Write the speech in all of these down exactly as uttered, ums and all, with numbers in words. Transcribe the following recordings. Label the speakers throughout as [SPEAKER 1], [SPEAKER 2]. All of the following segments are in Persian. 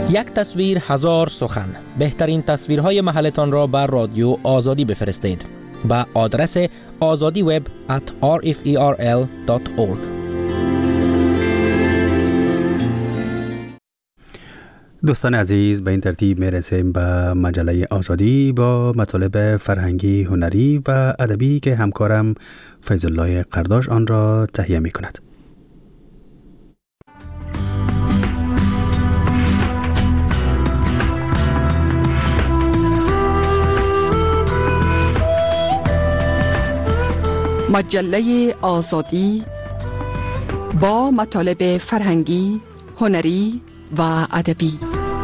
[SPEAKER 1] یک تصویر هزار سخن. بهترین تصویرهای محلتان را بر رادیو آزادی بفرستید با آدرس آزادی وب ات آر اف ای آر ال دات اورگ.
[SPEAKER 2] دوستان عزیز، به این ترتیب میرسیم به مجله آزادی با مطالب فرهنگی، هنری و ادبی که همکارم فیض الله قرداش آن را تهیه می کند.
[SPEAKER 3] مجله آزادی با مطالب فرهنگی، هنری و ادبی.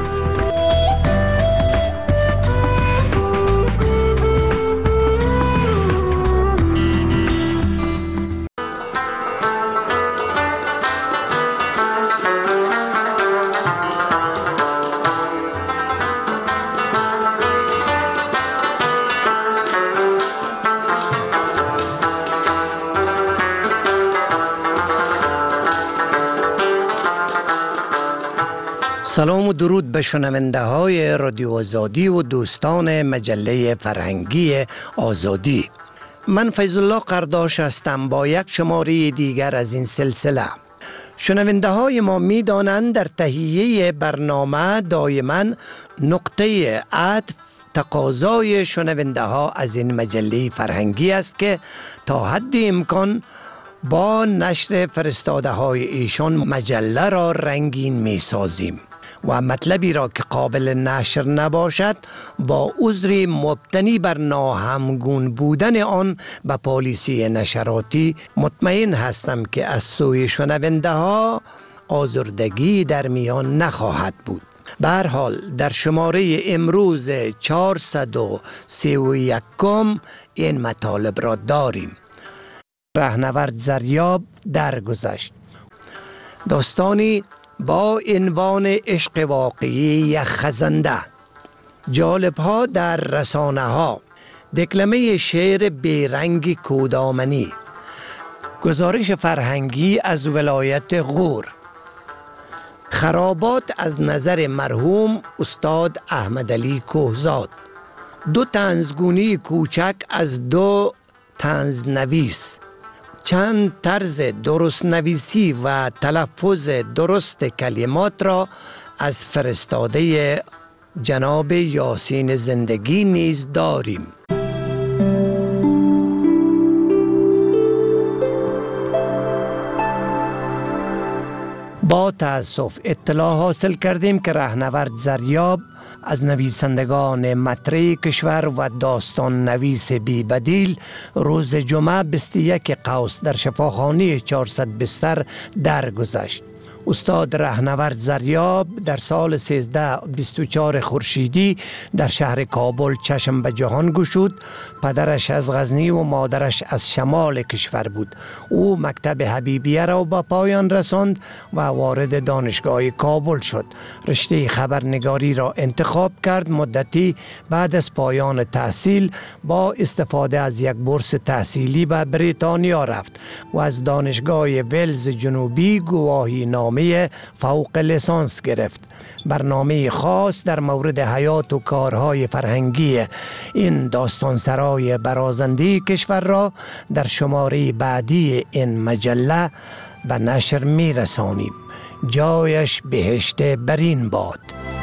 [SPEAKER 4] سلام و درود به شنونده های رادیو آزادی و دوستان مجله فرهنگی آزادی. من فیض الله قرداش هستم با یک شماره دیگر از این سلسله. شنونده های ما می دانند در تهیه برنامه دائما نقطه عطف تقاضای شنونده ها از این مجله فرهنگی است که تا حد امکان با نشر فرستاده های ایشان مجله را رنگین می سازیم و مطلبی را که قابل نشر نباشد با عذری مبتنی بر ناهمگون بودن آن به پالیسی نشراتی مطمئن هستم که از سوی شنونده ها آزردگی در میان نخواهد بود. به هر حال در شماره امروز چهارصد و سی و یک این مطالب را داریم. رهنورد زریاب درگذشت. داستانی با عنوان عشق واقعی یک خزنده. جالب ها در رسانه ها. دکلمه شعر بیرنگ کودامنی. گزارش فرهنگی از ولایت غور. خرابات از نظر مرحوم استاد احمد علی کوهزاد. دو طنزگونی کوچک از دو طنز نویس. چند طرز درست نویسی و تلفظ درست کلمات را از فرستاده جناب یاسین زندگی نیز داریم. با تأسف اطلاع حاصل کردیم که رهنورد زریاب از نویسندگان مطرح کشور و داستان نویس بی بدیل روز جمعه بیست و یک قوس در شفاخانه چهارصد بستر درگذشت. استاد رهنورد زریاب در سال سیزده بیست و چهار خورشیدی در شهر کابل چشم به جهان گشود. پدرش از غزنی و مادرش از شمال کشور بود. او مکتب حبیبیه را به پایان رساند و وارد دانشگاه کابل شد. رشته خبرنگاری را انتخاب کرد. مدتی بعد از پایان تحصیل با استفاده از یک بورس تحصیلی به بریتانیا رفت و از دانشگاه ولز جنوبی گواهی نامه فوق لیسانس گرفت. برنامه خاص در مورد حیات و کارهای فرهنگی این داستانسرای برازنده کشور را در شماره بعدی این مجله به نشر می رسانیم. جایش بهشت برین باد.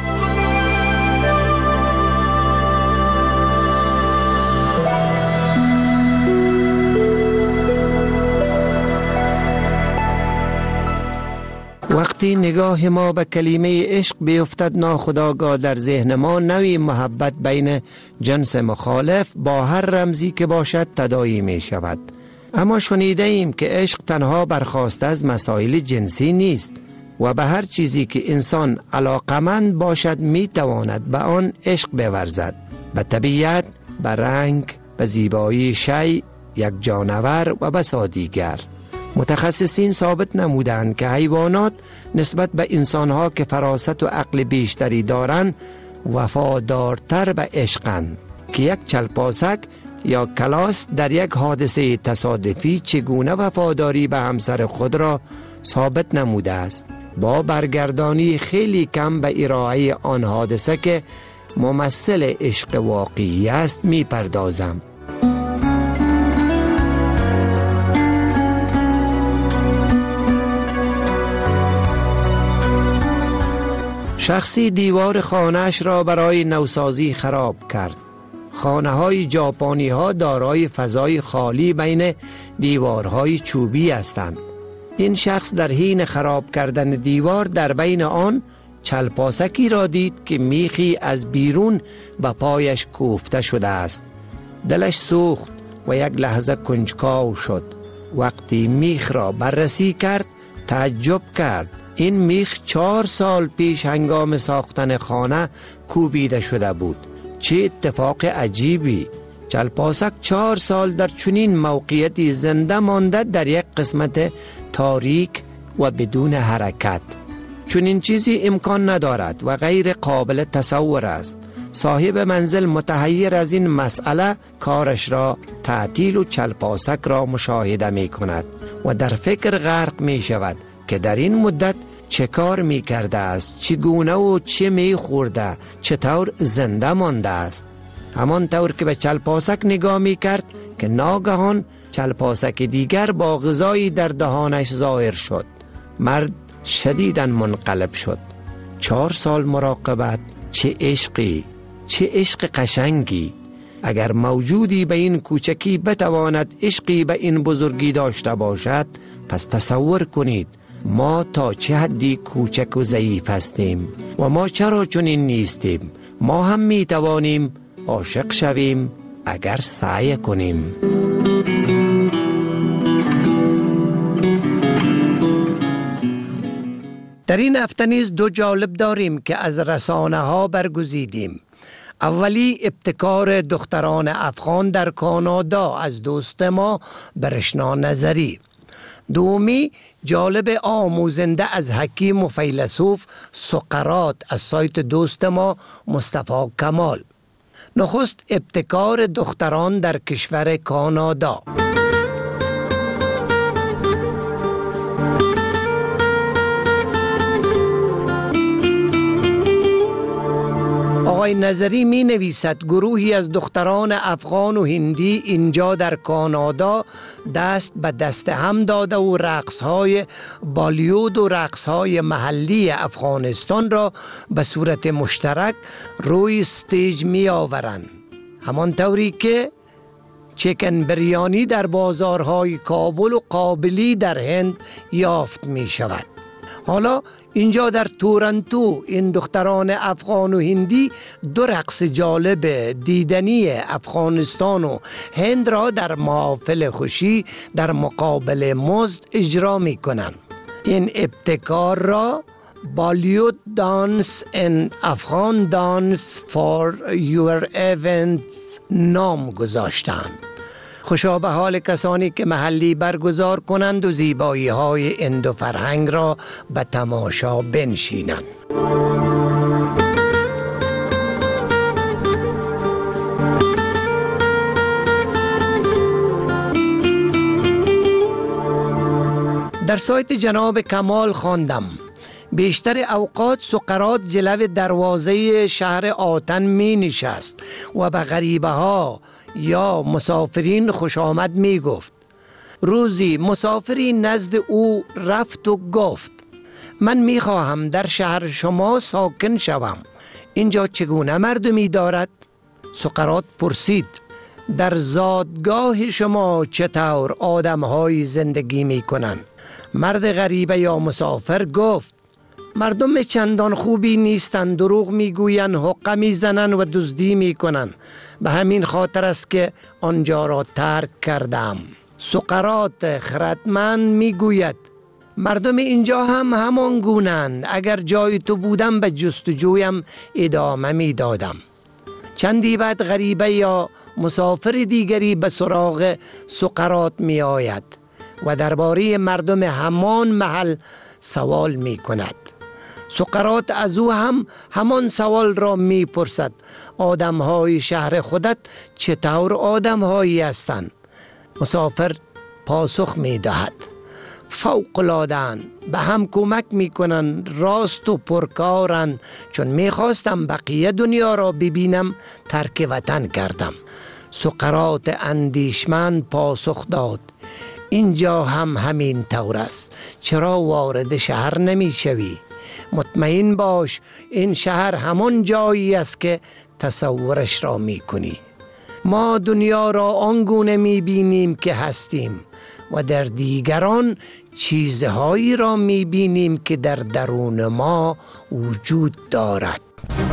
[SPEAKER 4] وقتی نگاه ما به کلمه عشق بیفتد ناخودآگاه در ذهن ما نوعی محبت بین جنس مخالف با هر رمزی که باشد تداعی می شود. اما شنیده ایم که عشق تنها برخاسته از مسائل جنسی نیست و به هر چیزی که انسان علاقمند باشد می تواند به آن عشق بورزد. به طبیعت، به رنگ، به زیبایی شیء، یک جانور و بسا دیگر. متخصصین ثابت نمودند که حیوانات نسبت به انسانها که فراست و عقل بیشتری دارند وفادارتر به عشقند که یک چلپاسک یا کلاس در یک حادثه تصادفی چگونه وفاداری به همسر خود را ثابت نموده است. با برگردانی خیلی کم به ارائه آن حادثه که ممثل عشق واقعی است می پردازم. شخصی دیوار خانه‌اش را برای نوسازی خراب کرد. خانه های ژاپنی ها دارای فضای خالی بین دیوارهای چوبی هستند. این شخص در حین خراب کردن دیوار در بین آن چلپاسکی را دید که میخی از بیرون به پایش کوفته شده است. دلش سوخت و یک لحظه کنجکاو شد. وقتی میخ را بررسی کرد تعجب کرد. این میخ چهار سال پیش هنگام ساختن خانه کوبیده شده بود. چه اتفاق عجیبی! چلپاسک چهار سال در چنین موقعیتی زنده مانده در یک قسمت تاریک و بدون حرکت. چنین چیزی امکان ندارد و غیر قابل تصور است. صاحب منزل متحیر از این مسئله کارش را تعطیل و چلپاسک را مشاهده می کند و در فکر غرق می شود که در این مدت چه کار می کرده است، چگونه و چه می خورده، چطور زنده مانده است. همان طور که به چلپاسک نگاه می کرد که ناگهان چلپاسک دیگر با غذایی در دهانش ظاهر شد. مرد شدیداً منقلب شد. چهار سال مراقبت، چه عشقی، چه عشق قشنگی. اگر موجودی به این کوچکی بتواند عشقی به این بزرگی داشته باشد، پس تصور کنید ما تا چه حدی کوچک و ضعیف هستیم و ما چرا چنین نیستیم. ما هم می توانیم عاشق شویم اگر سعی کنیم. در این هفته نیز دو جالب داریم که از رسانه ها برگزیدیم. اولی ابتکار دختران افغان در کانادا از دوست ما برشنا نظری. دومی جالب آموزنده از حکیم و فیلسوف سقراط از سایت دوست ما مصطفی کمال. نخست ابتکار دختران در کشور کانادا. آقای نظری می نویسد گروهی از دختران افغان و هندی اینجا در کانادا دست به دست هم داده و رقصهای بالیوود و رقصهای محلی افغانستان را به صورت مشترک روی استیج می آورند. همان طوری که چکن بریانی در بازارهای کابل و قابلی در هند یافت می شود. حالا اینجا در تورنتو این دختران افغان و هندی دو رقص جالب دیدنی افغانستان و هند را در محافل خوشی در مقابل مزد اجرا می کنند. این ابتکار را بالیوود دانس ان افغان دانس فار یور ایونت نام گذاشتند. خوشا به حال کسانی که محلی برگزار کنند و زیبایی های اندو فرهنگ را به تماشا بنشینند. در سایت جناب کمال خواندم بیشتر اوقات سقراط جلو دروازه شهر آتن می نشست و به غریبه ها یا مسافرین خوش آمد می گفت. روزی مسافری نزد او رفت و گفت من می خواهم در شهر شما ساکن شوم. اینجا چگونه مردمی دارد؟ سقراط پرسید در زادگاه شما چطور آدم های زندگی می کنند؟ مرد غریبه یا مسافر گفت مردم چندان خوبی نیستند، دروغ میگویند، حقه میزنند و دزدی میکنند. به همین خاطر است که آنجا را ترک کردم. سقراط خردمند میگوید مردم اینجا هم همان گونند. اگر جای تو بودم به جستجویم ادامه میدادم. چندی بعد غریبه یا مسافر دیگری به سراغ سقراط می آید و درباره مردم همان محل سوال می کند. سقراط از او هم همان سوال را می پرسد آدم‌های شهر خودت چطور آدم‌هایی هستند؟ مسافر پاسخ می دهد فوق‌العاده‌اند، به هم کمک میکنن، راست و پرکارند. چون میخواستم بقیه دنیا را ببینم ترک وطن کردم. سقراط اندیشمند پاسخ داد اینجا هم همین طور است، چرا وارد شهر نمی شوی؟ مطمئن باش این شهر همان جایی است که تصورش را می کنی. ما دنیا را آنگونه می بینیم که هستیم و در دیگران چیزهایی را می بینیم که در درون ما وجود دارد.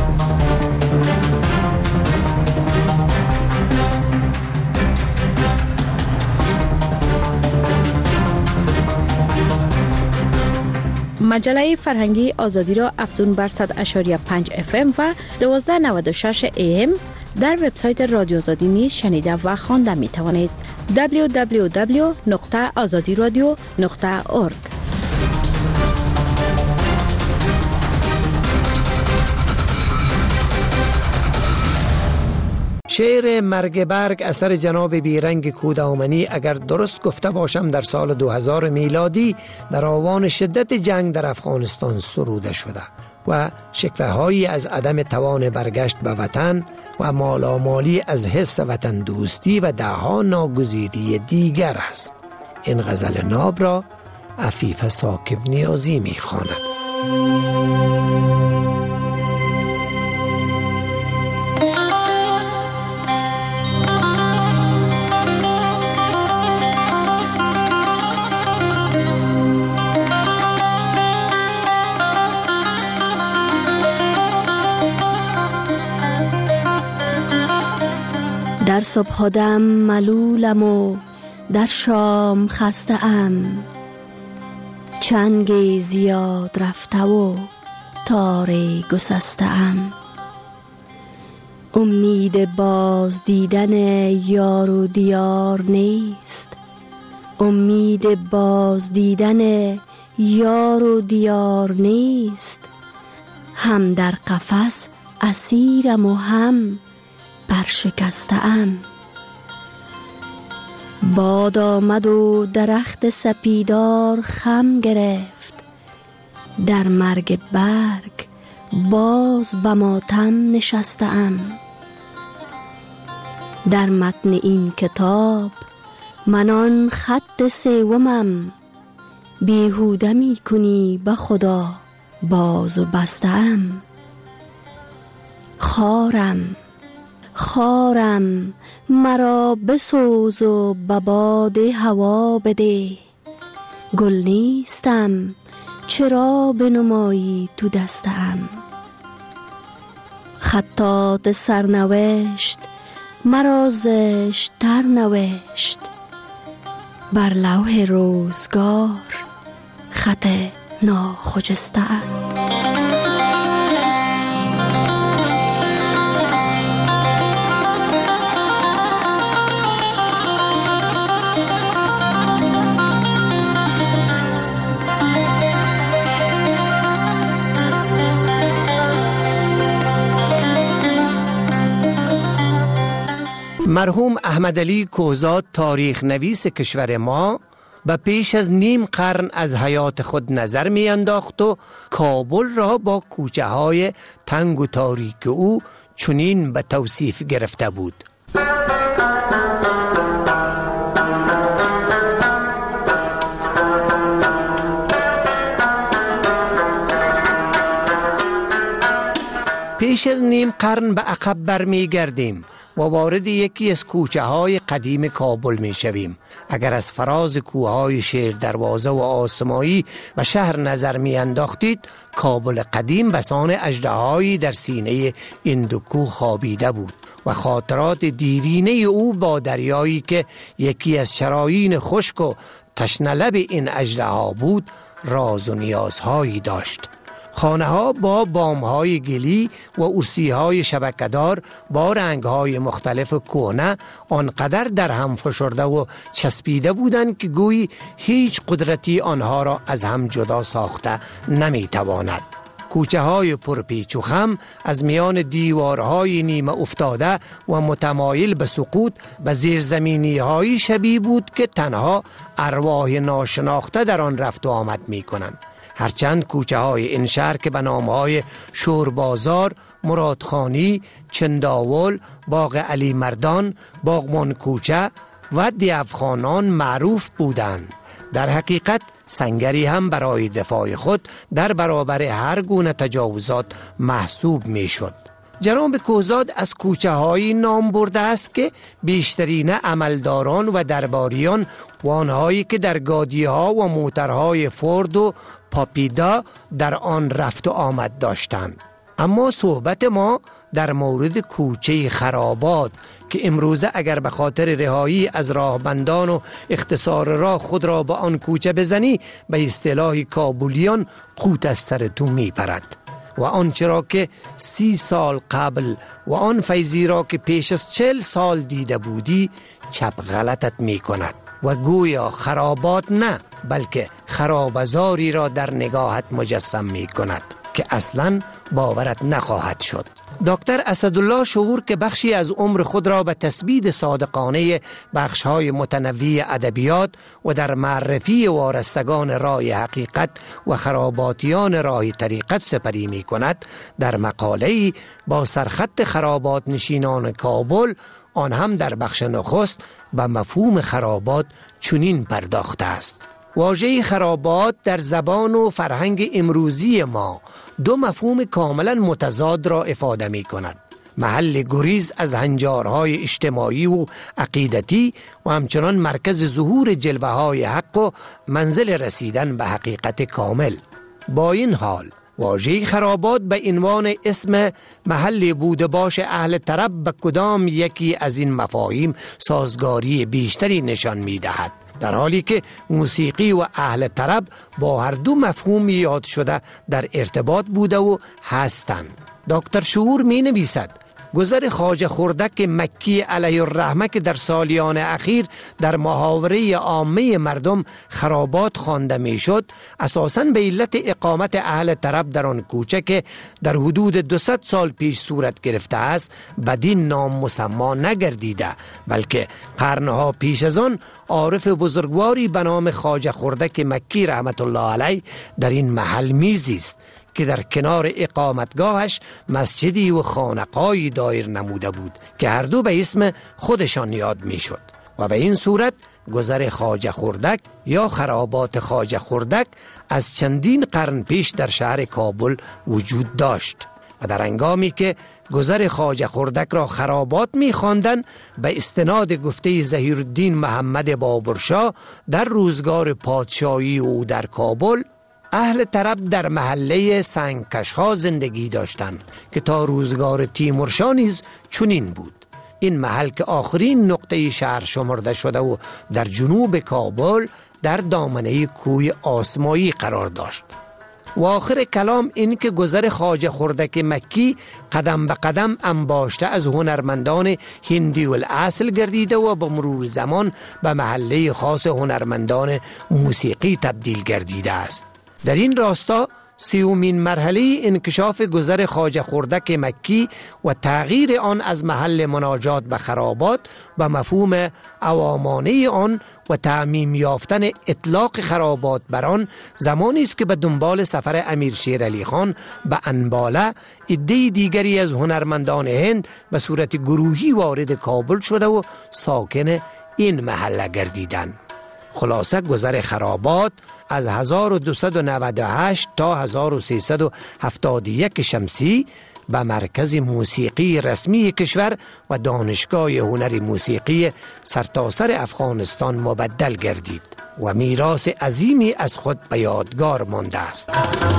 [SPEAKER 5] مجله فرهنگی آزادی را افزون بر صد اشاری پنج اف ام و دوازده نود و شش ای ام در وبسایت رادیو آزادی نیز شنیده و خوانده می توانید. دبلیو دبلیو دبلیو نقطه آزادی رادیو نقطه اورگ.
[SPEAKER 4] شعر مرگ برگ اثر جناب بیرنگ کودامنی اگر درست گفته باشم در سال دو هزار میلادی در آوان شدت جنگ در افغانستان سروده شده و شکوه‌هایی از عدم توان برگشت به وطن و مالامالی از حس وطن دوستی و دهها ناگزیری دیگر است. این غزل ناب را عفیف ساکب نیازی می خواند.
[SPEAKER 6] در صبح دم ملولم و در شام خسته ام، چنگ زیاد رفته و تار گسسته ام. امید باز دیدن یار و دیار نیست، امید باز دیدن یار و دیار نیست. هم در قفس اسیرم و هم برشکسته‌ام. باد آمد و درخت سپیدار خم گرفت، در مرگ برگ باز به ماتم نشسته‌ام. در متن این کتاب من آن خط سومم، بیهوده می کنی به خدا باز و بسته‌ام. خارم خارم مرا بسوز و به باد هوا بده، گل نیستم چرا بنمایی تو دستم. خطاط سرنوشت مرا زشت تر نوشت، بر لوح روزگار خط ناخجسته‌ام.
[SPEAKER 4] مرحوم احمد علی کوهزاد تاریخ نویس کشور ما به پیش از نیم قرن از حیات خود نظر می انداخت و کابل را با کوچه های تنگ و تاریک او چنین به توصیف گرفته بود: پیش از نیم قرن به عقب برمی گردیم و وارد یکی از کوچه های قدیم کابل می شویم. اگر از فراز کوههای شیر دروازه و آسمایی و شهر نظر می انداختید، کابل قدیم بسان اژدهایی در سینه این دو کوه خوابیده بود و خاطرات دیرینه او با دریایی که یکی از شرايين خشک و تشنه لب این اژدها بود راز و نیازهایی داشت. خانه ها با بام های گلی و ارسی های شبکه‌دار با رنگ های مختلف کهنه آنقدر در هم فشرده و چسبیده بودند که گویی هیچ قدرتی آنها را از هم جدا ساخته نمی تواند. کوچه های پرپیچ و خم از میان دیوارهای نیمه افتاده و متمایل به سقوط به زیرزمینی های شبیه بود که تنها ارواح ناشناخته در آن رفت و آمد می کنند. هرچند کوچه های این شهر که به نام های شوربازار، مرادخانی، چنداول، باغ علی مردان، باغمان کوچه و دیوخانان معروف بودند، در حقیقت سنگری هم برای دفاع خود در برابر هر گونه تجاوزات محسوب می شد. جناب کوزاد از کوچه های نام برده است که بیشترین عملداران و درباریان و آنهایی که در گادی ها و موترهای فورد و پاپیدا در آن رفت و آمد داشتند. اما صحبت ما در مورد کوچه خرابات که امروزه اگر به خاطر رهایی از راهبندان و اختصار راه خود را به آن کوچه بزنی به اصطلاح کابولیان قوت از سر تو می پرد و آنچه را که سی سال قبل و آن فیضی را که پیش از چل سال دیده بودی چپ غلطت می کند و گویا خرابات نه بلکه خرابزاری را در نگاهت مجسم می کند که اصلاً باورت نخواهد شد. دکتر اسدالله شعور که بخشی از عمر خود را به تثبیت صادقانه بخش‌های متنوع ادبیات و در معرفی وارستگان راه حقیقت و خراباتیان راه طریقت سپری می کند، در مقاله‌ای با سرخط خرابات نشینان کابل، آن هم در بخش نخست، به مفهوم خرابات چنین پرداخته است: واژه خرابات در زبان و فرهنگ امروزی ما دو مفهوم کاملا متضاد را افاده می کند: محل گریز از هنجارهای اجتماعی و عقیدتی و همچنان مرکز ظهور جلوه های حق و منزل رسیدن به حقیقت کامل. با این حال واژه خرابات به عنوان اسم محل بوده باش اهل طرب به کدام یکی از این مفاهیم سازگاری بیشتری نشان می دهد، در حالی که موسیقی و اهل طرب با هر دو مفهوم یاد شده در ارتباط بوده و هستند. دکتر شعور می نویسد: گذر خواجه خردک مکی علیه الرحمه که در سالیان اخیر در محاوره عامه مردم خرابات خوانده می شد، اساساً به علت اقامت اهل طرب در آن کوچه که در حدود دویست سال پیش صورت گرفته است بدین نام مسما نگردیده، بلکه قرنها پیش از آن عارف بزرگواری به نام خواجه خردک مکی رحمت الله علیه در این محل میزیست که در کنار اقامتگاهش مسجدی و خانقاهی دایر نموده بود که هر دو به اسم خودشان یاد می شد و به این صورت گذر خواجه خردک یا خرابات خواجه خردک از چندین قرن پیش در شهر کابل وجود داشت و در هنگامی که گذر خواجه خردک را خرابات می خواندند، به استناد گفته ظهیرالدین محمد بابرشاه در روزگار پادشاهی او در کابل، اهل طرب در محله سنگکشها زندگی داشتند که تا روزگار تیمورشاه نیز چنین بود. این محل که آخرین نقطه شهر شمرده شده و در جنوب کابل در دامنه کوه آسمایی قرار داشت. و آخر کلام این که گذر خواجه خردک مکی قدم به قدم انباشته از هنرمندان هندی الاصل گردیده و با مرور زمان به محله خاص هنرمندان موسیقی تبدیل گردیده است. در این راستا سیومین مرحله انکشاف گذر خواجه خردک مکی و تغییر آن از محل مناجات به خرابات به مفهوم عوامانه آن و تعمیم یافتن اطلاق خرابات بر آن زمانی است که به دنبال سفر امیر شیر علی خان به انباله عده دیگری از هنرمندان هند به صورت گروهی وارد کابل شده و ساکن این محله گردیدند. خلاصه گذر خرابات از هزار و دویست و نود و هشت تا هزار و سیصد و هفتاد و یک شمسی به مرکز موسیقی رسمی کشور و دانشگاه هنر موسیقی سرتاسر افغانستان مبدل گردید و میراث عظیمی از خود به یادگار مانده است.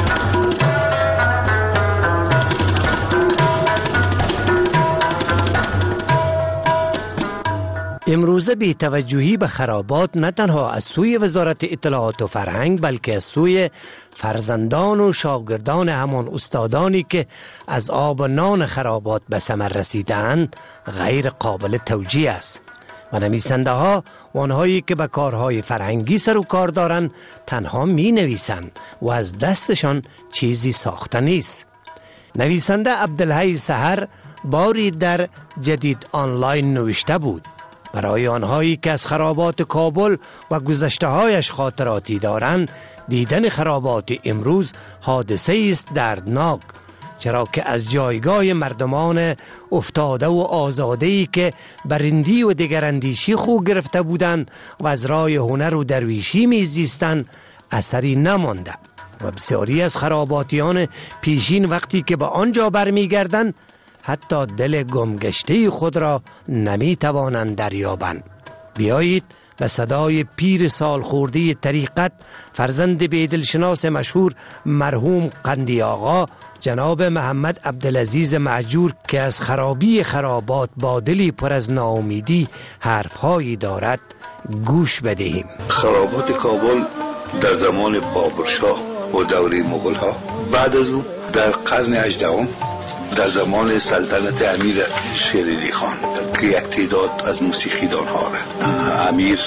[SPEAKER 4] امروزه بی توجهی به خرابات نه تنها از سوی وزارت اطلاعات و فرهنگ بلکه از سوی فرزندان و شاگردان همان استادانی که از آب و نان خرابات به ثمر رسیدند غیر قابل توجیه است. و نویسنده ها و آنهایی که به کارهای فرهنگی سر و کار دارند تنها می نویسند و از دستشان چیزی ساخته نیست. نویسنده عبدالحی سحر باری در جدید آنلاین نوشته بود: برای آنهایی که از خرابات کابل و گذشته هایش خاطراتی دارند، دیدن خرابات امروز حادثه است دردناک، چرا که از جایگاه مردمان افتاده و آزاده‌ای که برندی و دگراندیشی خو گرفته بودند و از رای هنر و درویشی میزیستند اثری نمانده و بسیاری از خراباتیان پیشین وقتی که به آنجا برمیگردند حتی دل گمگشته خود را نمی توانند دریابند. بیایید به صدای پیر سال خورده طریقت، فرزند بیدلشناس مشهور مرحوم قندی آقا جناب محمد عبدالعزیز مهجور که از خرابی خرابات با دلی پر از ناامیدی حرفهایی دارد گوش بدهیم.
[SPEAKER 7] خرابات کابل در زمان بابرشاه و دوره مغول ها، بعد از او در قرن هجدهم در زمان سلطنت امیر شیرعلی خان که یک تعداد از موسیقیدان ها را امیر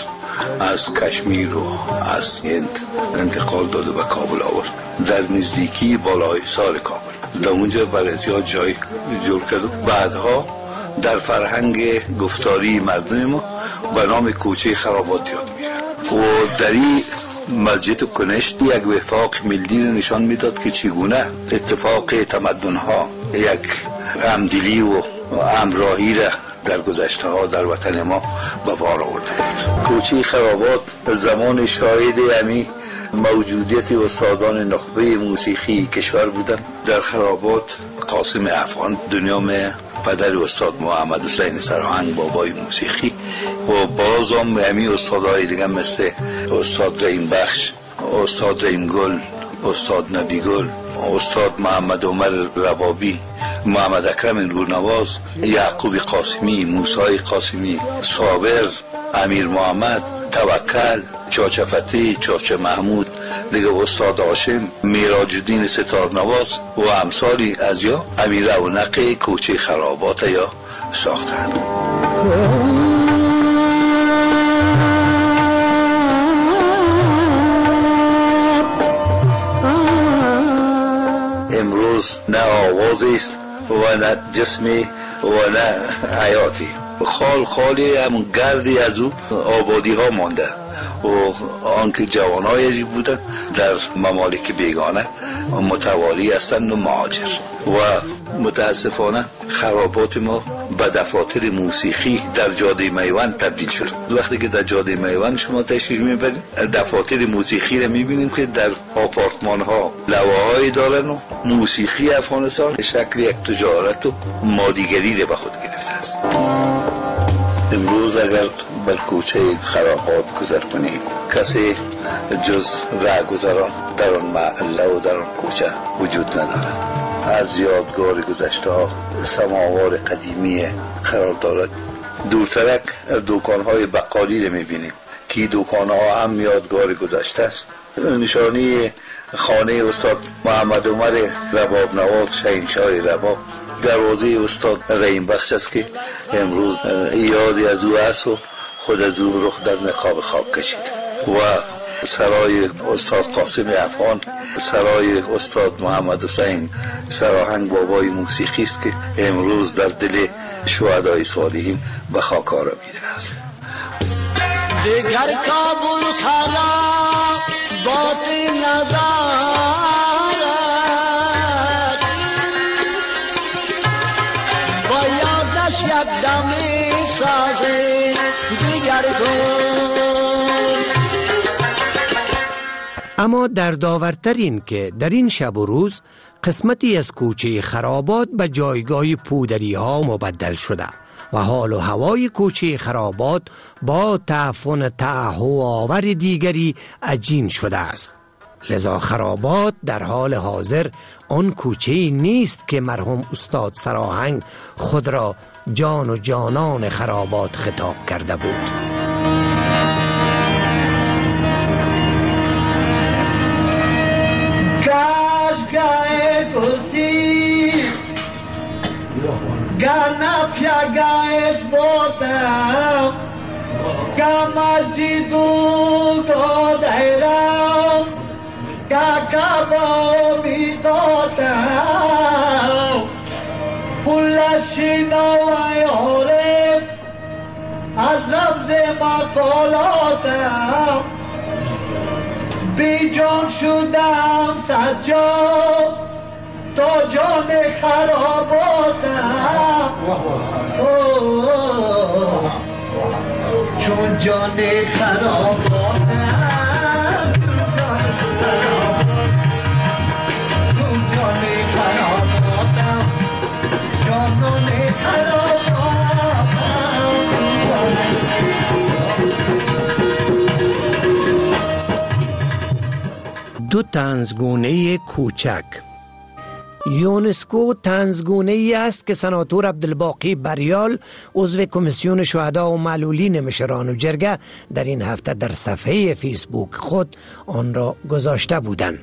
[SPEAKER 7] از کشمیر و از هند انتقال داده به کابل آورد، در نزدیکی بالای سال کابل در اونجا برای زیاد جای جور کرد. بعدها در فرهنگ گفتاری مردم ما به نام کوچه خرابات یاد میشه و در این مسجد کنشت یک وفاق ملی رو نشان میداد که چگونه اتفاق تمدن ها یک همدلی و همراهی را در گذشته ها در وطن ما به بار آورده بود. کوچه خرابات زمان شاهد امی موجودیت استادان نخبه موسیقی کشور بودن. در خرابات قاسم افغان دنیام پدر استاد محمد حسین سراهنگ بابای موسیقی و بازم امی استادهای دیگه مثل استاد رحیم بخش، استاد رحیم گل، استاد نبی گل، استاد محمد عمر ربابی، محمد اکرم نورنواز، یعقوب قاسمی، موسی قاسمی، صابر، امیر محمد، توکل، چاچه فتحی، چاچه محمود، دیگه استاد هاشم، میراج الدین ستارنواز و امثالی از یا امیر رونق کوچه خرابات یا ساختند. امروز نه آوازی است و نه جسمی و نه حیاتی، خال خالی هم گردی از او آبادی ها مانده و آنکه جوانای ازی بودن در ممالک بیگانه متوالی هستند و مهاجر و متاسفانه خرابات ما به دفاتر موسیقی در جاده میوند تبدیل شد. وقتی که در جاده میوند شما تشریف میبرید دفاتر موسیقی را میبینیم که در آپارتمان ها لوحه‌ای دارن و موسیقی افغانستان شکل یک تجارت و مادیگری را به خود گرفته است. امروز اگر بر کوچه خرابات گذر کنید کسی جز رهگذران در آن محله و در آن کوچه وجود ندارد. از یادگار گذشته ها سماوار قدیمی قرار دارد. دورترک دکان‌های بقالی رو می‌بینیم که دکان‌ها هم یادگار گذشته است. نشانی خانه استاد محمد عمر رباب نواز شاهنشاه رباب، دروازه استاد رحیم بخش است که امروز یادی از او است و خود از او رخ در نقاب خواب کشید و سرای استاد قاسم افغان، سرای استاد محمد حسین سراهنگ بابای موسیقی است که امروز در دل شهدای صالحین به خاک آرامیده است.
[SPEAKER 8] دیگر کابل خراب باد ندارد، با یادش یک دمی سازه دیگر کن.
[SPEAKER 4] اما در داورتر این که در این شب و روز قسمتی از کوچه خرابات به جایگاه پودری ها مبدل شده و حال و هوای کوچه خرابات با تعفن تعهو آور دیگری عجین شده است. لذا خرابات در حال حاضر آن کوچه نیست که مرحوم استاد سراهنگ خود را جان و جانان خرابات خطاب کرده بود.
[SPEAKER 8] गाना प्या गाए बोता Kamajidu godairam kakabami totam Pulashina vayorem azamze makolatam Bijon shudam sajjad to jane kharabotam چون جان خرابانم چون جان خرابانم جانان خرابانم
[SPEAKER 4] دو طنزگونه کوچک. یونسکو طنزگونه ای است که سناتور عبدالباقی بریال عضو کمیسیون شهدا و معلولین مشران و جرگه در این هفته در صفحه فیسبوک خود آن را گذاشته بودند.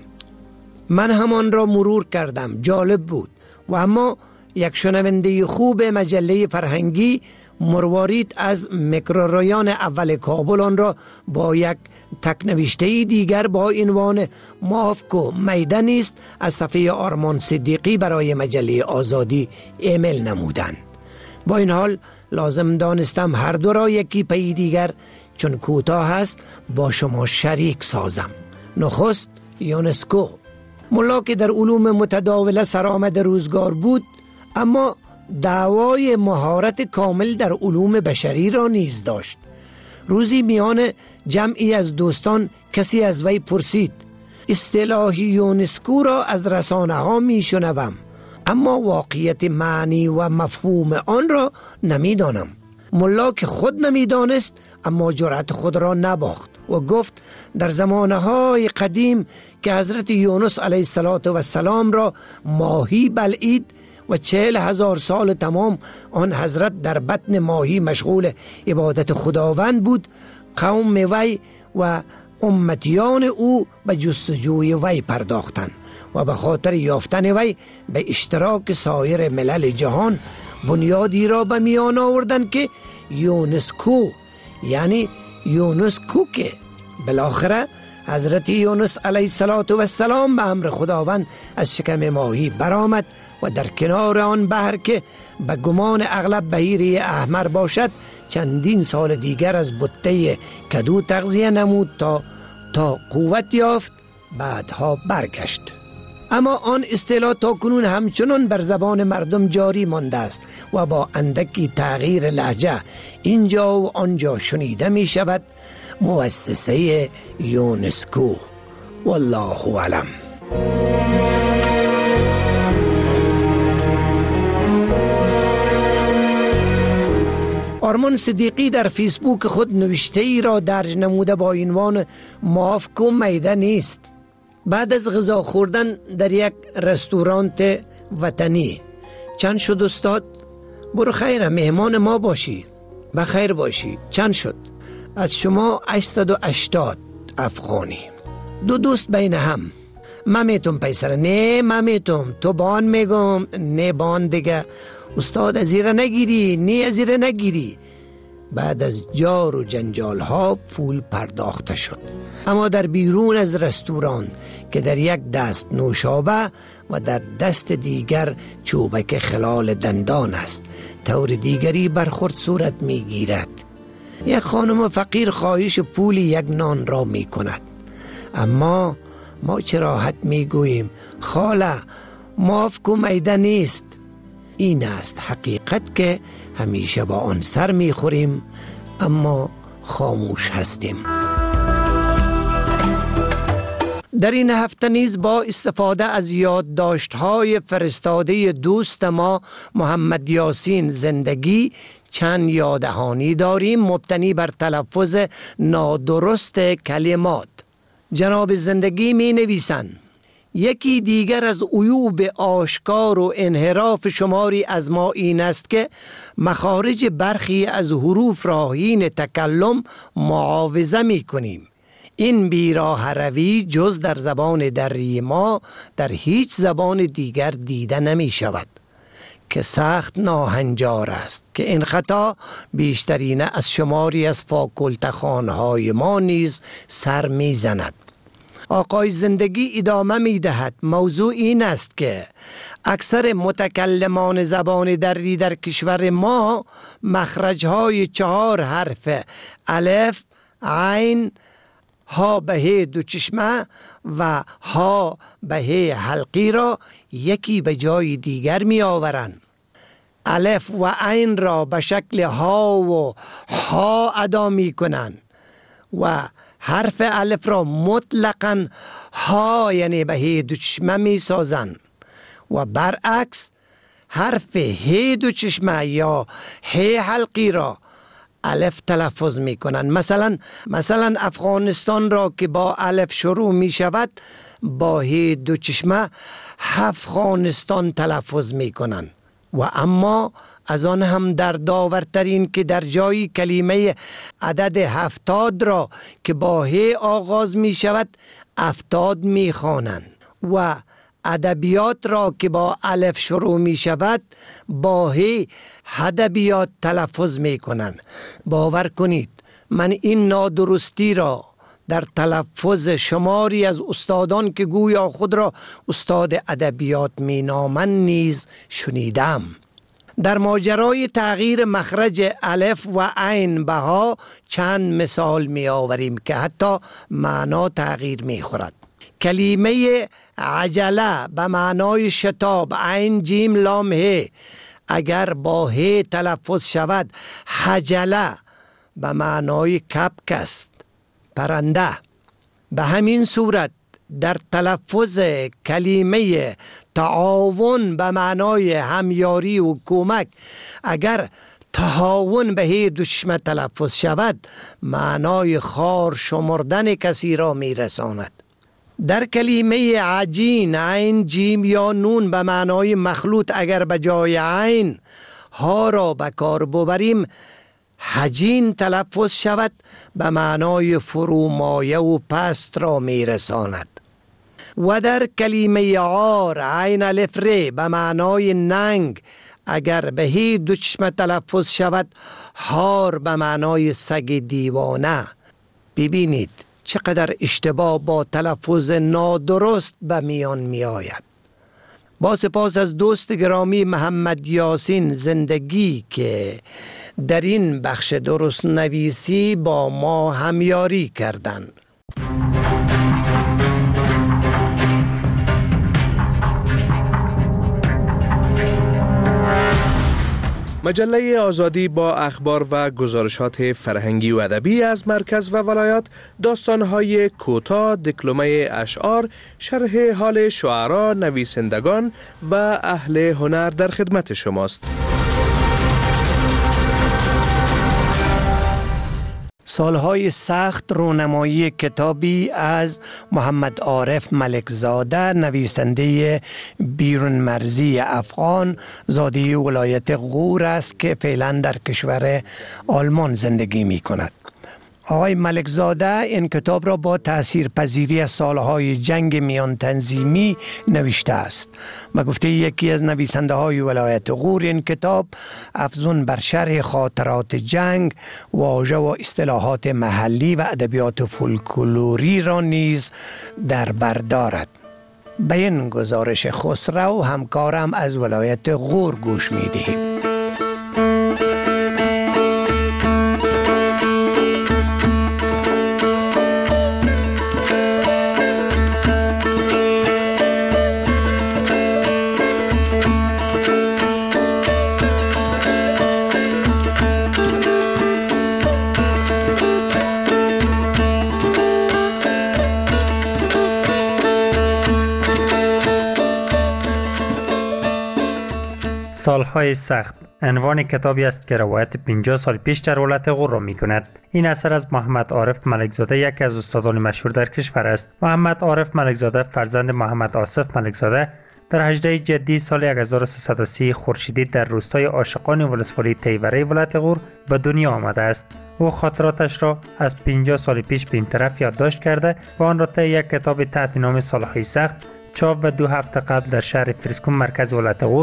[SPEAKER 4] من همان را مرور کردم، جالب بود. و اما یک شنونده خوب مجله فرهنگی مروارید از میکروریان اول کابل آن را با یک تکنوشته دیگر با عنوان مافکو میدان نیست از صفحه آرمان صدیقی برای مجله آزادی ایمیل نمودند. با این حال لازم دانستم هر دو را یکی پی دیگر چون کوتاه است با شما شریک سازم. نخست یونسکو، ملا که در علوم متداوله سرآمد روزگار بود اما دعوای مهارت کامل در علوم بشری را نیز داشت. روزی میان جمعی از دوستان کسی از وی پرسید اصطلاح یونسکو را از رسانه ها می شنوم اما واقعیت معنی و مفهوم آن را نمی دانم. ملا که خود نمی دانست اما جرأت خود را نباخت و گفت در زمانهای قدیم که حضرت یونس علیه السلام را ماهی بلعید و چهل هزار سال تمام آن حضرت در بطن ماهی مشغول عبادت خداوند بود، قوم وی و امتیان او به جستجوی وی پرداختند و به خاطر یافتن وی به اشتراک سایر ملل جهان بنیادی را به میان آوردند که یونسکو یعنی یونسکو که بالاخره حضرت یونس علیه السلام به امر خداوند از شکم ماهی برآمد و در کنار آن بحر که به گمان اغلب بحیره احمر باشد چندین سال دیگر از بطه کدو تغذیه نمود تا تا قوت یافت، بعدها برگشت. اما آن اصطلاح تاکنون همچنان بر زبان مردم جاری مانده است و با اندکی تغییر لهجه اینجا و آنجا شنیده می شود. مؤسسه یونسکو، والله اعلم. آرمان صدیقی در فیسبوک خود نوشته ای را درج نموده با عنوان مافکو میدان نیست. بعد از غذا خوردن در یک رستوران وطنی چند شد استاد؟ برو خیره مهمان ما باشی. بخیر باشی. چند شد؟ از شما هشتصد و هشتاد افغانی. دو دوست بین هم. من میتون پیسر. نه من میتون. تو بان میگم. نه بان دیگه. استاد ازیره نگیری. نه ازیره نگیری. بعد از جار و جنجال ها پول پرداخته شد. اما در بیرون از رستوران که در یک دست نوشابه و در دست دیگر چوبک خلال دندان است، طور دیگری برخورد صورت می گیرد. یک خانم فقیر خواهش پول یک نان را می کند، اما ما چه راحت می گوییم خاله مافکو میده نیست. این است حقیقت که همیشه با آن سر می خوریم اما خاموش هستیم. در این هفته نیز با استفاده از یادداشت‌های فرستاده دوست ما محمد یاسین زندگی چند یاددهانی داریم مبتنی بر تلفظ نادرست کلمات. جناب زندگی می نویسند: یکی دیگر از عیوب آشکار و انحراف شماری از ما این است که مخارج برخی از حروف را حین تکلم معاوضه می کنیم. این بیراه روی جز در زبان دری ما در هیچ زبان دیگر دیده نمی شود. که سخت ناهنجار است که این خطا بیشترین از شماری از فاکولتخوان‌های ما نیز سر می‌زند. آقای زندگی ادامه می‌دهد موضوع این است که اکثر متکلمان زبان دری در کشور ما مخرج‌های چهار حرف الف، عین، ها به ه دو چشمه و ها به ه حلقی را یکی به جای دیگر می آورند. الف و عین را به شکل ها و ها ادا می کنند و حرف الف را مطلقاً ها یعنی به ه دو چشمه می سازند و برعکس حرف ه دو چشمه یا ه حلقی را الف تلفظ می کنند. مثلا مثلا افغانستان را که با الف شروع می شود با ه دو چشمه افغانستان تلفظ می کنند و اما از آن هم در داورترین که در جای کلمه عدد هفتاد را که با ه آغاز می شود افتاد می خوانند و ادبیات را که با الف شروع می شود با ه ادبیات تلفظ می کنند. باور کنید من این نادرستی را در تلفظ شماری از استادان که گویا خود را استاد ادبیات می نامند نیز شنیدم. در ماجرای تغییر مخرج الف و عین به ها چند مثال می آوریم که حتی معنا تغییر می خورد. کلمه عجله به معنای شتاب، عین جیم لام ه، اگر با ه تلفظ شود حجله به معنای کپک است، پرنده. به همین صورت در تلفظ کلمه تعاون به معنای همیاری و کمک اگر تهاون به ه دو چشمه تلفظ شود معنای خار شمردن کسی را می رساند. در کلمه عجین عین جیم یا نون به معنای مخلوط اگر به جای عین ها را به کار ببریم حجین تلفظ شود به معنای فرومایه و پست را می رساند. و در کلمه عار عین الف ر به معنای ننگ اگر به ه دو چشمه تلفظ شود هار به معنای سگ دیوانه. ببینید چقدر اشتباه با تلفظ نادرست به میان می آید. با سپاس از دوست گرامی محمد یاسین زندگی که در این بخش درست نویسی با ما همیاری کردند.
[SPEAKER 9] مجله آزادی با اخبار و گزارشات فرهنگی و ادبی از مرکز و ولایات، داستان‌های کوتاه، دکلمه اشعار، شرح حال شعرا، نویسندگان و اهل هنر در خدمت شماست.
[SPEAKER 4] سالهای سخت رونمایی کتابی از محمد عارف ملکزاده، نویسنده بیرون مرزی افغان، زاده ولایت غور است که فعلا در کشور آلمان زندگی می کند. آقای ملکزاده این کتاب را با تاثیرپذیری از سالهای جنگ میان تنظیمی نوشته است. به گفته یکی از نویسنده های ولایت غور این کتاب افزون بر شرح خاطرات جنگ، واژه و اصطلاحات محلی و ادبیات فولکلوری را نیز در بر دارد. به این گزارش خسرو همکارم از ولایت غور گوش می دهیم.
[SPEAKER 10] سالهای سخت عنوان کتابی است که روایت پنجاه سال پیش در ولایت غور را می کند. این اثر از محمد عارف ملکزاده یکی از استادان مشهور در کشور است. محمد عارف ملکزاده فرزند محمد آصف ملکزاده در هجدهم جدی سال هزار و سیصد و سی خورشیدی در روستای عاشقان ولسوالی تیوره ولایت غور به دنیا آمده است. او خاطراتش را از پنجاه سال پیش به این طرف یادداشت کرده و آن را طی یک کتاب تحت نام سالهای سخت چاپ و دو هفته قبل در شهر فریسکون مرکز ولایت غور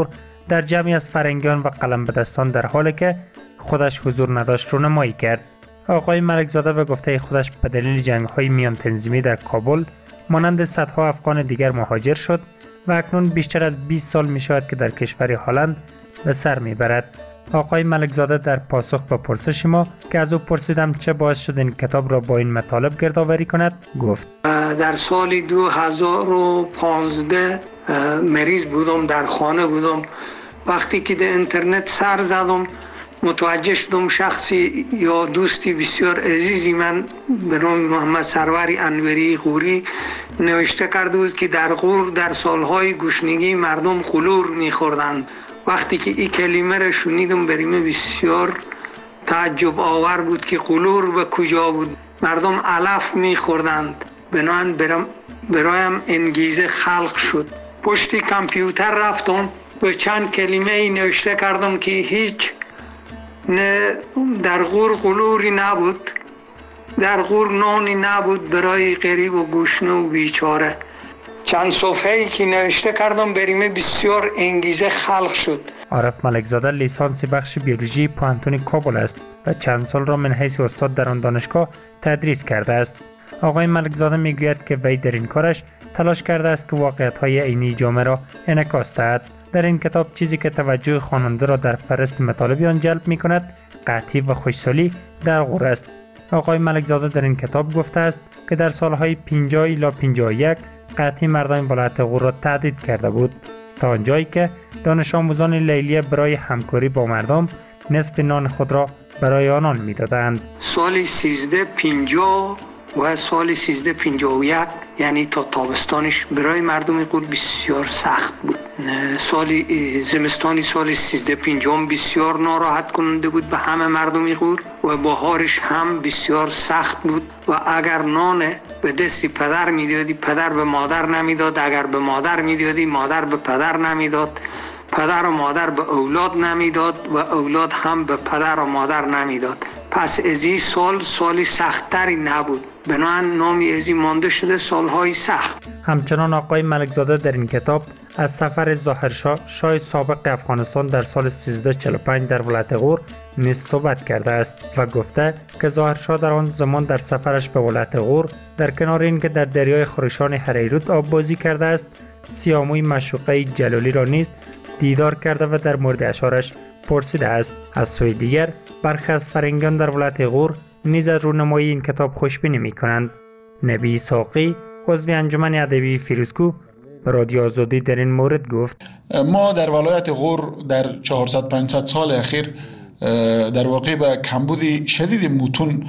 [SPEAKER 10] در جمعی از فرنگیان و قلم به دستان در حالی که خودش حضور نداشت رونمایی کرد. آقای ملکزاده به گفته خودش به دلیل جنگ‌های میان تنظیمی در کابل مانند صدها افغان دیگر مهاجر شد و اکنون بیشتر از بیست سال می شود که در کشور هلند به سر می برد. آقای ملکزاده در پاسخ به پرسش ما که از او پرسیدم چه باعث شد این کتاب را با این مطالب گردآوری کند گفت:
[SPEAKER 11] در سال دو هزار و پانزده مریض بودم، در خانه بودم. وقتی که در اینترنت سر زدم متوجه شدم شخصی یا دوستی بسیار عزیزی من به نام محمد سروری انوری غوری نوشته کرده بود که در غور در سالهای گشنگی مردم خلور می‌خوردند. وقتی که این کلمه را شنیدم بریم بسیار تعجب آور بود که خلور به کجا بود. مردم علف می‌خوردند. بنابراین برم برایم انگیزه خلق شد. پشت کامپیوتر رفتم و چند کلمه نوشته کردم که هیچ نه در غور غلوری نبود، در غور نانی نبود برای غریب و گشنه و بیچاره. چند صفحه‌ای که نوشته کردم بریمه بسیار انگیزه خلق شد.
[SPEAKER 10] عارف ملکزاده لیسانس بخش بیولوژی پوهنتون کابل است و چند سال را من حیث استاد در آن دانشگاه تدریس کرده است. آقای ملکزاده میگوید که وی در این کارش تلاش کرده است که واقعیت‌های عینی جامعه را انعکاس دهد. در این کتاب چیزی که توجه خواننده را در فهرست مطالب آن جلب می‌کند قحطی و خوشسالی در غور است. آقای ملکزاده در این کتاب گفته است که در سالهای پنجاه الی پنجاه و یک قحطی مردم ولایت غور را تهدید کرده بود تا آنجایی که دانش آموزان لیلیه برای همکاری با مردم نصف نان خود را برای آنان می‌دادند.
[SPEAKER 11] سال سیزده پنجاه و سال سیزده پنجاه و یک یعنی تا تابستانش برای مردم غور بسیار سخت بود. سال زمستانی سال سیزده پنجاه بسیار ناراحت کننده بود به همه مردم غور و بهارش هم بسیار سخت بود و اگر نان به دست پدر میدادی پدر به مادر نمیداد، اگر به مادر میدادی مادر به پدر نمیداد، پدر و مادر به اولاد نمیداد و اولاد هم به پدر و مادر نمیداد. پس از این سال سالی سختری نبود، بنابراین نامی از این مانده شده سالهای سخت.
[SPEAKER 10] همچنان آقای ملکزاده در این کتاب از سفر ظاهرشاه شاه سابق افغانستان در سال سیزده چهل و پنج در ولایت غور نیز صحبت کرده است و گفته که ظاهرشاه در آن زمان در سفرش به ولایت غور در کنار اینکه در دریای خروشان هریرود آب بازی کرده است، سیاموی مشوقه جلالی را نیز دیدار کرده و در مورد اشعارش پرسیده است. از سوی دیگر برخی از فرنگیان در ولایت غور نیز از رونمایی این کتاب خوشبینی می‌کنند. نبی ساقی عضو انجمن ادبی فیروزکو به رادیو آزادی در این مورد گفت:
[SPEAKER 12] ما در ولایت غور در چهارصد پانصد سال اخیر در واقع به کمبود شدید متون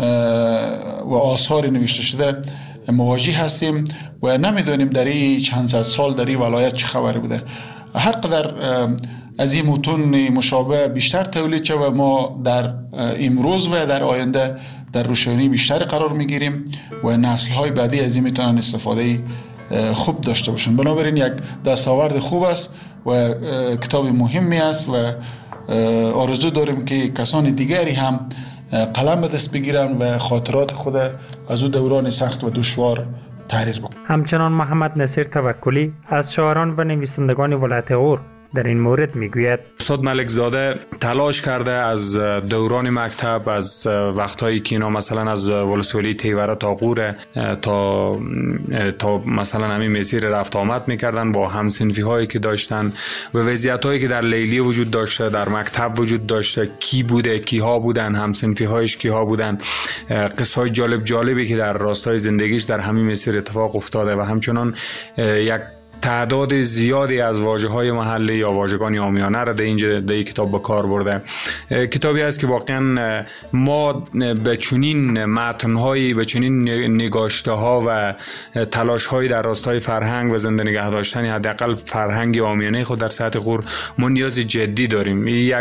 [SPEAKER 12] و آثار نوشته شده مواجه هستیم و نمیدانیم در این چند صد سال در این ولایت چه خبری بوده. هر قدر از این متون مشابه بیشتر تولید شد و ما در امروز و در آینده در روشنی بیشتر قرار میگیریم و نسل‌های بعدی از این میتونن استفاده خوب داشته باشن. بنابراین یک دستاورد خوب است و کتاب مهمی است و آرزو داریم که کسان دیگری هم قلم به دست بگیرن و خاطرات خود از او دوران سخت و دشوار تحریر بکنن.
[SPEAKER 10] همچنان محمد نصیر توکلی از شاعران و نویسندگان ولایت غور در این مورد میگوید:
[SPEAKER 13] استاد ملکزاده تلاش کرده از دوران مکتب، از وقتایی که اینا مثلا از ولسوالی تیوره تا غور تا تا مثلا همین مسیر رفت آمد میکردن با همصنفی هایی که داشتن و وضعیت هایی که در لیلی وجود داشته، در مکتب وجود داشته، کی بوده، کیها بودن، همصنفی هایش کیها بودن، قصه های جالب جالبی که در راستای زندگیش در همین مسیر اتفاق افتاده و همچنان یک تعداد زیادی از واژه‌های محلی یا واژگان عامیانه را در اینجا در این کتاب به کار برده. کتابی است که واقعا ما به چنین متن‌هایی، به چنین نگاشته‌ها و تلاش‌هایی در راستای فرهنگ و زنده نگه داشتن حداقل فرهنگ عامیانه خود در سطح غور ما نیاز جدی داریم. یک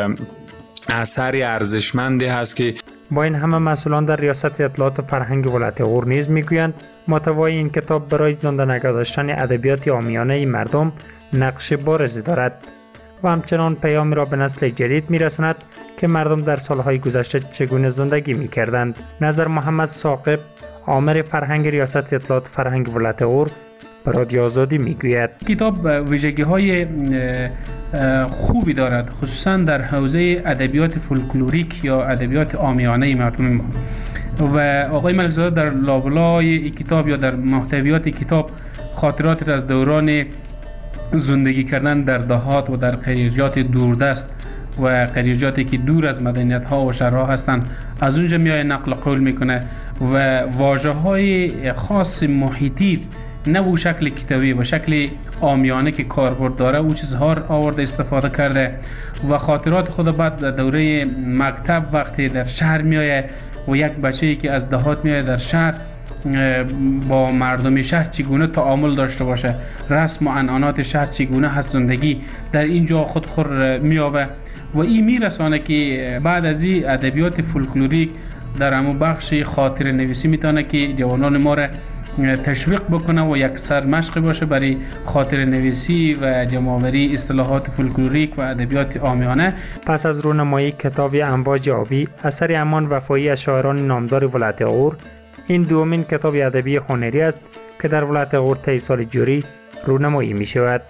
[SPEAKER 13] اثری ارزشمندی هست که
[SPEAKER 10] با این همه مسئولان در ریاست اطلاعات و فرهنگ ولایت غور نیز میگویند محتوای این کتاب برای زنده نگه داشتن ادبیات عامیانه مردم نقش بارزی دارد و همچنان پیامی را به نسل جدید میرساند که مردم در سالهای گذشته چگونه زندگی میکردند. نظر محمد ثاقب آمر فرهنگ ریاست اطلاعات فرهنگ ولایت غور به رادیو آزادی میگوید:
[SPEAKER 14] کتاب ویژگی‌های خوبی دارد، خصوصا در حوزه ادبیات فولکلوریک یا ادبیات عامیانه مردم ما. و آقای ملکزاده در لابلای کتاب یا در محتویات کتاب خاطرات از دوران زندگی کردن در دهات و در قریجات دوردست و قریجاتی که دور از مدنیت ها و شهرها هستند از اونجا میای نقل قول میکنه و واژه های خاص محیطی نه به شکل کتابی و شکل عامیانه که کاربرد داره او چیزها آورده استفاده کرده و خاطرات خود بعد در دوره مکتب وقتی در شهر میایه و یک بچه‌ای که از دهات میایه در شهر با مردم شهر چگونه تعامل داشته باشه، رسم و عنعنات شهر چگونه هست، زندگی در اینجا خود خور میابه و این میرسانه که بعد از این ادبیات فولکلوریک در همون بخش خاطر نویسی میتونه که جوانان ما را تشویق بکنه و یک سرمشق باشه برای خاطر نویسی و جمع‌آوری اصطلاحات فولکلوریک و ادبیات عامیانه.
[SPEAKER 10] پس از رونمایی کتاب امواج آبی اثر امان وفایی از شاعران نامدار ولایت غور، این دومین کتاب ادبی هنری است که در ولایت غور طی سال جاری رونمایی می شود.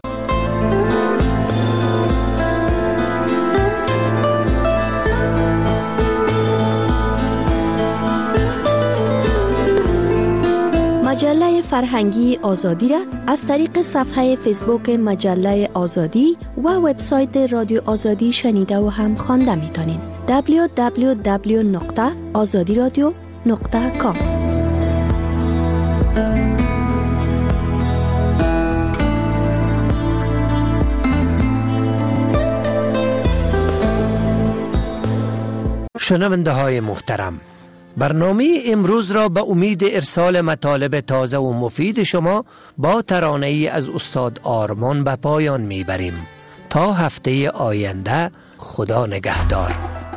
[SPEAKER 6] مجله فرهنگی آزادی را از طریق صفحه فیسبوک مجله آزادی و وبسایت رادیو آزادی شنیده و هم خوانده میتونید. دبلیو دبلیو دبلیو نقطه آزادی رادیو نقطه کام.
[SPEAKER 4] شنونده های محترم، برنامه امروز را به امید ارسال مطالب تازه و مفید شما با ترانه ای از استاد آرمان به پایان میبریم. تا هفته آینده، خدا نگهدار.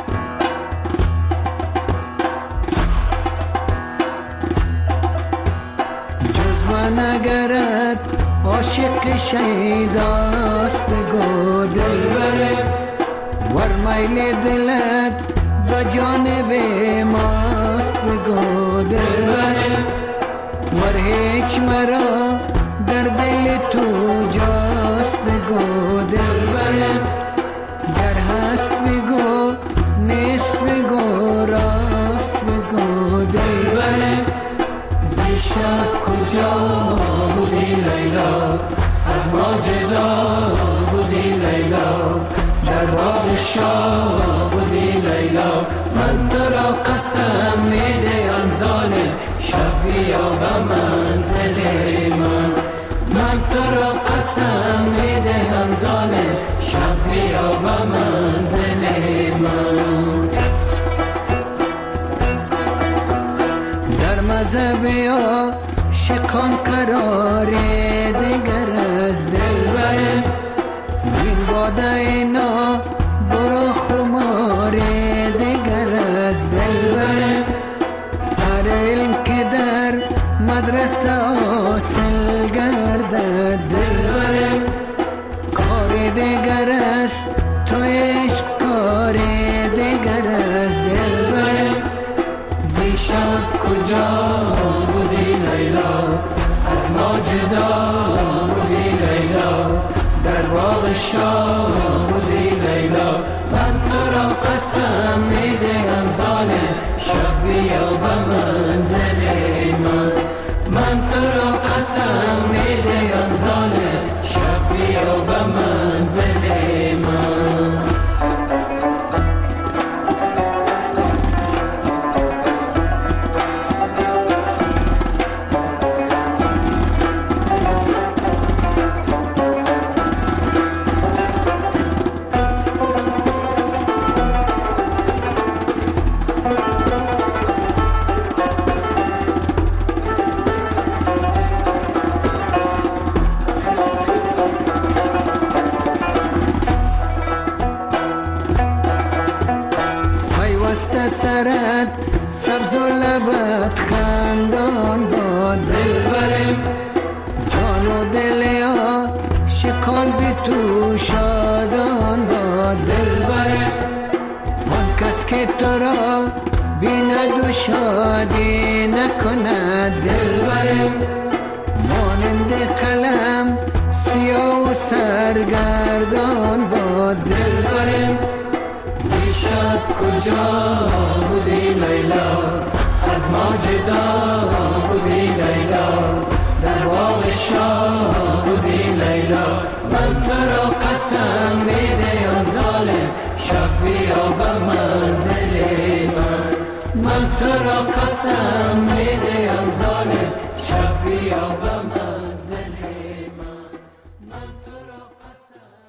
[SPEAKER 15] جز من اگرت عاشق شیداست بگو دلبر، ور میل دلت و جانب ماست بگو دلبر، ور هیچ مرا در دل تو جاست بگو دلبر، گر هست بگو نیست بگو راست بگو دلبر. دیشب کجا بودی لیلا، از ما جدا بودی لیلا، در باغ شاه بودی لیلا. من تو را قسم میدهم ظالم، شب بیا به منزل من. من تو را قسم میدهم ظالم، شب بیا به منزل من. در مزه بیا شقان قرار دیگر از دل برم، این باده اینا برا خمار دیگر از دل برم. هر علم که در مدرسه حاصل گردد دل برم، کار دیگر است تو عشق کار دیگر از دل برم. دیشب کجا بودی لیلا، از ما جدا بودی لیلا، در باغ شاه بودی لیلا. من تو را قسم میدهم ظالم، شب بیا به منزل من. من تو را قسم میدهم ظالم، شب بیا به منزل من. سرت سبز و لبت خندان با دل برم، جان و دلیا شکانزی تو شادان با دل برم. آن کس که تو را بیند و شادی نکند دل برم، مانند قلم سیاه و سرگردان شب کجا بودی لیلا، از ما جدا بودی لیلا، در باغ شاه بودی لیلا. من تو را قسم میدیم ظالم، شب بیا به منزل من. من تو را قسم میدیم ظالم، شب بیا به